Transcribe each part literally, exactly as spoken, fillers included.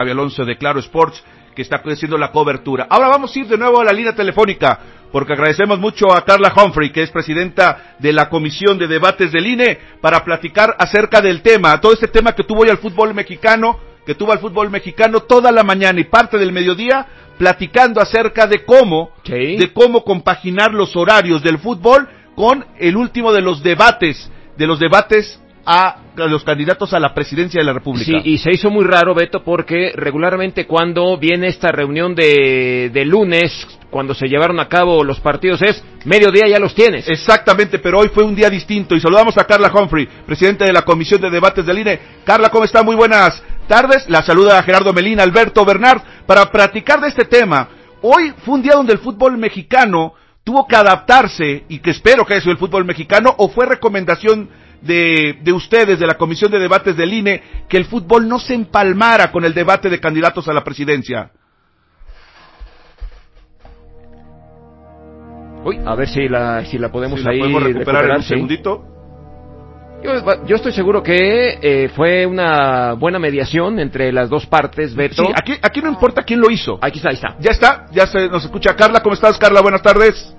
Javier Alonso de Claro Sports, que está haciendo la cobertura. Ahora vamos a ir de nuevo a la línea telefónica, porque agradecemos mucho a Carla Humphrey, que es presidenta de la Comisión de Debates del I N E, para platicar acerca del tema, todo este tema que tuvo hoy al fútbol mexicano, que tuvo al fútbol mexicano toda la mañana y parte del mediodía, platicando acerca de cómo, sí. de cómo compaginar los horarios del fútbol con el último de los debates, de los debates a los candidatos a la presidencia de la República. Sí, y se hizo muy raro, Beto, porque regularmente cuando viene esta reunión de, de lunes, cuando se llevaron a cabo los partidos, es mediodía ya los tienes. Exactamente, pero hoy fue un día distinto, y saludamos a Carla Humphrey, presidenta de la Comisión de Debates del I N E. Carla, ¿cómo está? Muy buenas tardes. La saluda a Gerardo Melina, Alberto Bernard, para platicar de este tema. Hoy fue un día donde el fútbol mexicano tuvo que adaptarse, y que espero que haya sido el fútbol mexicano, o fue recomendación de, de ustedes, de la Comisión de Debates del I N E, que el fútbol no se empalmara con el debate de candidatos a la presidencia. Uy, a ver si la si la podemos si ahí la podemos recuperar, recuperar en un sí. segundito. Yo, yo estoy seguro que eh, fue una buena mediación entre las dos partes, Beto. Sí, aquí, aquí no importa quién lo hizo. Aquí está, ahí está. Ya está, ya se nos escucha Carla. ¿Cómo estás, Carla? Buenas tardes.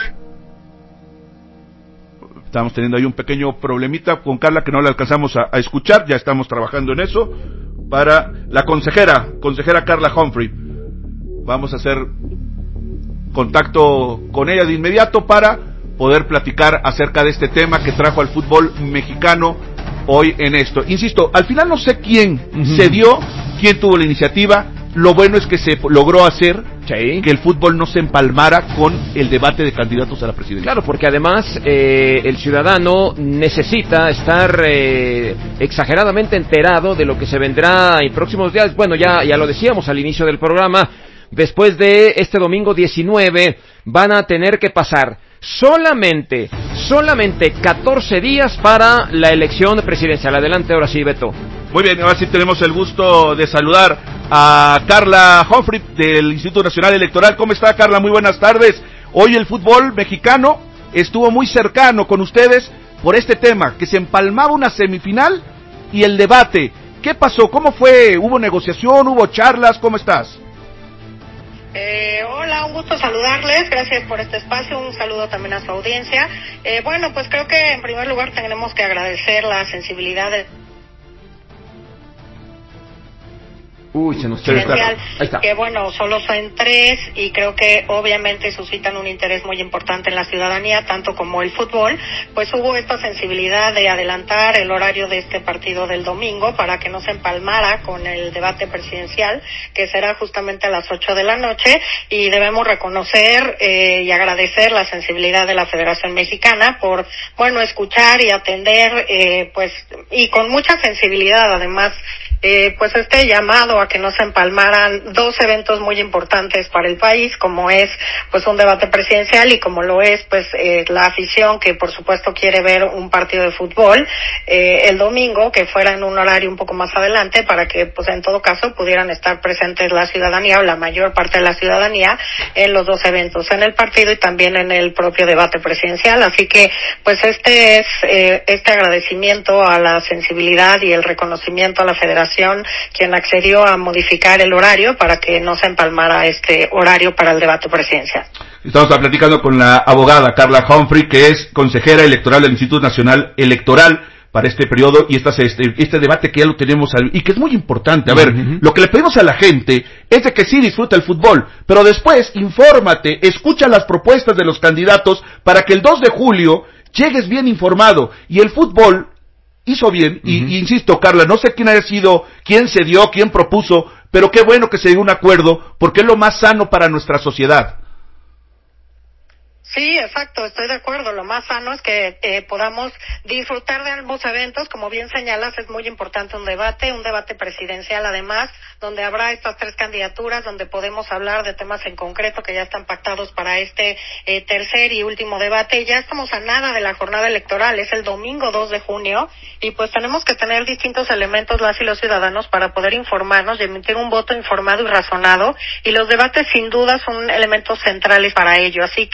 Estamos teniendo ahí un pequeño problemita con Carla que no le alcanzamos a, a escuchar. Ya estamos trabajando en eso. Para la consejera, consejera Carla Humphrey. Vamos a hacer contacto con ella de inmediato para poder platicar acerca de este tema que trajo al fútbol mexicano hoy en esto. Insisto, al final no sé quién uh-huh. se dio, quién tuvo la iniciativa. Lo bueno es que se logró hacer sí. que el fútbol no se empalmara con el debate de candidatos a la presidencia. Claro, porque además eh, el ciudadano necesita estar eh, exageradamente enterado de lo que se vendrá en próximos días. Bueno, ya, ya lo decíamos al inicio del programa, después de este domingo diecinueve van a tener que pasar solamente, solamente catorce días para la elección presidencial. Adelante, ahora sí, Beto. Muy bien, ahora sí tenemos el gusto de saludar a Carla Humphrey del Instituto Nacional Electoral. ¿Cómo está, Carla? Muy buenas tardes. Hoy el fútbol mexicano estuvo muy cercano con ustedes por este tema, que se empalmaba una semifinal y el debate. ¿Qué pasó? ¿Cómo fue? ¿Hubo negociación? ¿Hubo charlas? ¿Cómo estás? Eh, hola, un gusto saludarles, gracias por este espacio, un saludo también a su audiencia. Eh, bueno, pues creo que en primer lugar tenemos que agradecer la sensibilidad de... Uy, se nos presidencial, que bueno, solo son tres y creo que obviamente suscitan un interés muy importante en la ciudadanía, tanto como el fútbol. Pues hubo esta sensibilidad de adelantar el horario de este partido del domingo para que no se empalmara con el debate presidencial, que será justamente a las ocho de la noche, y debemos reconocer eh, y agradecer la sensibilidad de la Federación Mexicana por, bueno, escuchar y atender, eh, pues, y con mucha sensibilidad además, Eh, pues este llamado a que no se empalmaran dos eventos muy importantes para el país, como es pues un debate presidencial y como lo es pues eh, la afición que por supuesto quiere ver un partido de fútbol eh, el domingo, que fuera en un horario un poco más adelante para que pues en todo caso pudieran estar presentes la ciudadanía o la mayor parte de la ciudadanía en los dos eventos, en el partido y también en el propio debate presidencial. Así que pues este es eh, este agradecimiento a la sensibilidad y el reconocimiento a la Federación, quien accedió a modificar el horario para que no se empalmara este horario para el debate presidencial. Estamos platicando con la abogada Carla Humphrey, que es consejera electoral del Instituto Nacional Electoral para este periodo y este, este, este debate que ya lo tenemos y que es muy importante. A ver, uh-huh. lo que le pedimos a la gente es de que sí disfruta el fútbol, pero después infórmate, escucha las propuestas de los candidatos para que el dos de julio llegues bien informado. Y el fútbol hizo bien, uh-huh. y, y insisto, Carla, no sé quién haya sido, quién se dio, quién propuso, pero qué bueno que se dio un acuerdo, porque es lo más sano para nuestra sociedad. Sí, exacto, estoy de acuerdo. Lo más sano es que eh, podamos disfrutar de ambos eventos. Como bien señalas, es muy importante un debate, un debate presidencial además, donde habrá estas tres candidaturas, donde podemos hablar de temas en concreto que ya están pactados para este eh, tercer y último debate. Ya estamos a nada de la jornada electoral, es el domingo dos de junio, y pues tenemos que tener distintos elementos las y los ciudadanos para poder informarnos y emitir un voto informado y razonado, y los debates sin duda son elementos centrales para ello. Así que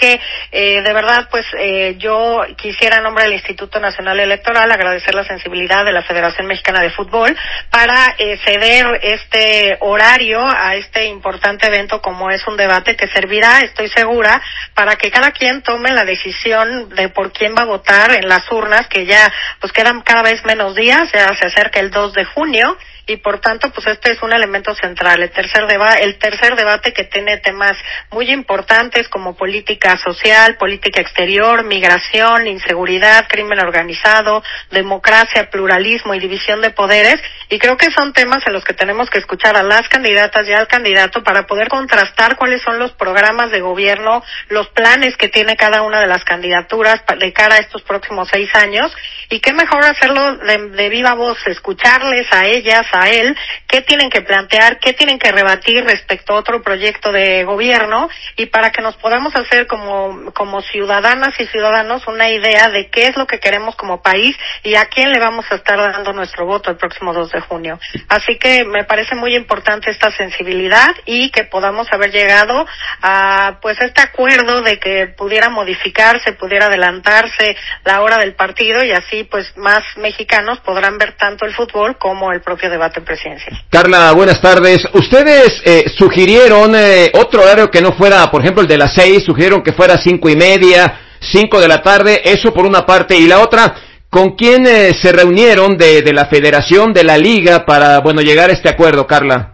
eh, de verdad, pues eh, yo quisiera, en nombre del Instituto Nacional Electoral, agradecer la sensibilidad de la Federación Mexicana de Fútbol para eh, ceder este horario a este importante evento como es un debate que servirá, estoy segura, para que cada quien tome la decisión de por quién va a votar en las urnas, que ya pues quedan cada vez menos días, ya se acerca el dos de junio, y por tanto pues este es un elemento central, el tercer deba- el tercer debate que tiene temas muy importantes como política social, política exterior, migración, inseguridad, crimen organizado, democracia, pluralismo y división de poderes, y creo que son temas en los que tenemos que escuchar a las candidatas y al candidato para poder contrastar cuáles son los programas de gobierno, los planes que tiene cada una de las candidaturas de cara a estos próximos seis años, y qué mejor hacerlo de, de viva voz, escucharles a ellas, a él, qué tienen que plantear, qué tienen que rebatir respecto a otro proyecto de gobierno, y para que nos podamos hacer como, como ciudadanas y ciudadanos una idea de qué es lo que queremos como país y a quién le vamos a estar dando nuestro voto el próximo dos de junio. Así que me parece muy importante esta sensibilidad y que podamos haber llegado a pues este acuerdo de que pudiera modificarse, pudiera adelantarse la hora del partido, y así pues más mexicanos podrán ver tanto el fútbol como el propio debate presidencial. Carla, buenas tardes. Ustedes eh, sugirieron eh, otro horario que no fuera, por ejemplo, el de las seis, sugirieron que fuera cinco y media, cinco de la tarde, eso por una parte, y la otra, ¿con quién eh, se reunieron de, de la Federación, de la Liga, para, bueno, llegar a este acuerdo, Carla?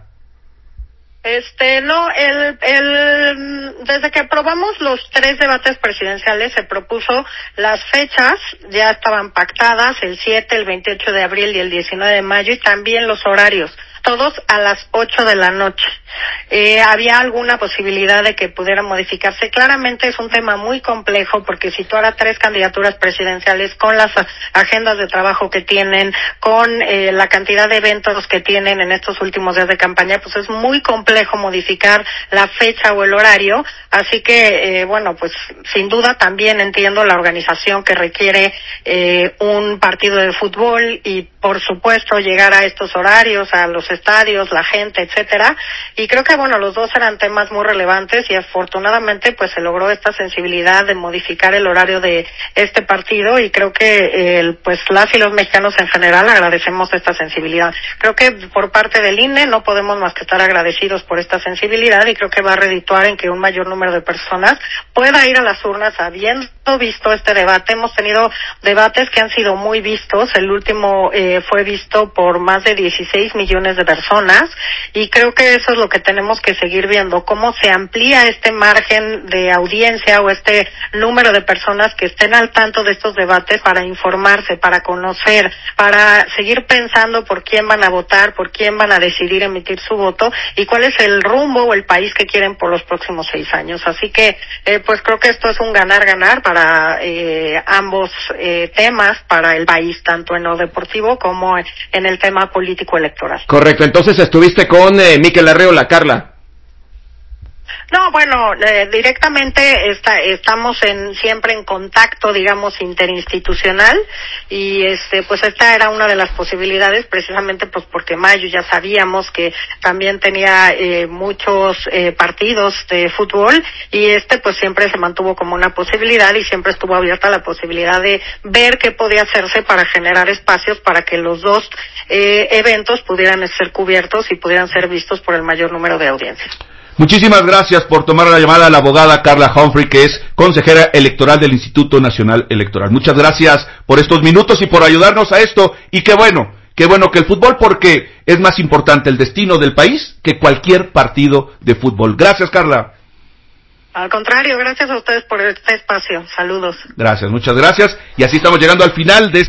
Este, no, el, el, desde que aprobamos los tres debates presidenciales se propuso las fechas, ya estaban pactadas, el siete, el veintiocho de abril y el diecinueve de mayo, y también los horarios, todos a las ocho de la noche. Eh, había alguna posibilidad de que pudiera modificarse. Claramente es un tema muy complejo porque situar a tres candidaturas presidenciales con las agendas de trabajo que tienen, con eh, la cantidad de eventos que tienen en estos últimos días de campaña, pues es muy complejo modificar la fecha o el horario. Así que, eh, bueno, pues sin duda también entiendo la organización que requiere eh, un partido de fútbol y, por supuesto, llegar a estos horarios, a los estadios, la gente, etcétera. Y creo que, bueno, los dos eran temas muy relevantes y afortunadamente pues se logró esta sensibilidad de modificar el horario de este partido, y creo que eh, pues las y los mexicanos en general agradecemos esta sensibilidad. Creo que por parte del I N E no podemos más que estar agradecidos por esta sensibilidad, y creo que va a redituar en que un mayor número de personas pueda ir a las urnas habiendo visto este debate. Hemos tenido debates que han sido muy vistos, el último eh, fue visto por más de dieciséis millones de personas, y creo que eso es lo que tenemos que seguir viendo, cómo se amplía este margen de audiencia o este número de personas que estén al tanto de estos debates para informarse, para conocer, para seguir pensando por quién van a votar, por quién van a decidir emitir su voto y cuál es el rumbo o el país que quieren por los próximos seis años. Así que, eh, pues creo que esto es un ganar-ganar para eh, ambos eh, temas, para el país, tanto en lo deportivo como en el tema político-electoral. Correcto, entonces estuviste con eh, Mikel Arreola, Carla. No, bueno, eh, directamente está, estamos en siempre en contacto, digamos, interinstitucional, y este, pues esta era una de las posibilidades, precisamente pues porque mayo ya sabíamos que también tenía eh, muchos eh, partidos de fútbol, y este pues siempre se mantuvo como una posibilidad y siempre estuvo abierta la posibilidad de ver qué podía hacerse para generar espacios para que los dos eh, eventos pudieran ser cubiertos y pudieran ser vistos por el mayor número de audiencias. Muchísimas gracias por tomar la llamada a la abogada Carla Humphrey, que es consejera electoral del Instituto Nacional Electoral. Muchas gracias por estos minutos y por ayudarnos a esto. Y qué bueno, qué bueno que el fútbol, porque es más importante el destino del país que cualquier partido de fútbol. Gracias, Carla. Al contrario, gracias a ustedes por este espacio. Saludos. Gracias, muchas gracias. Y así estamos llegando al final de este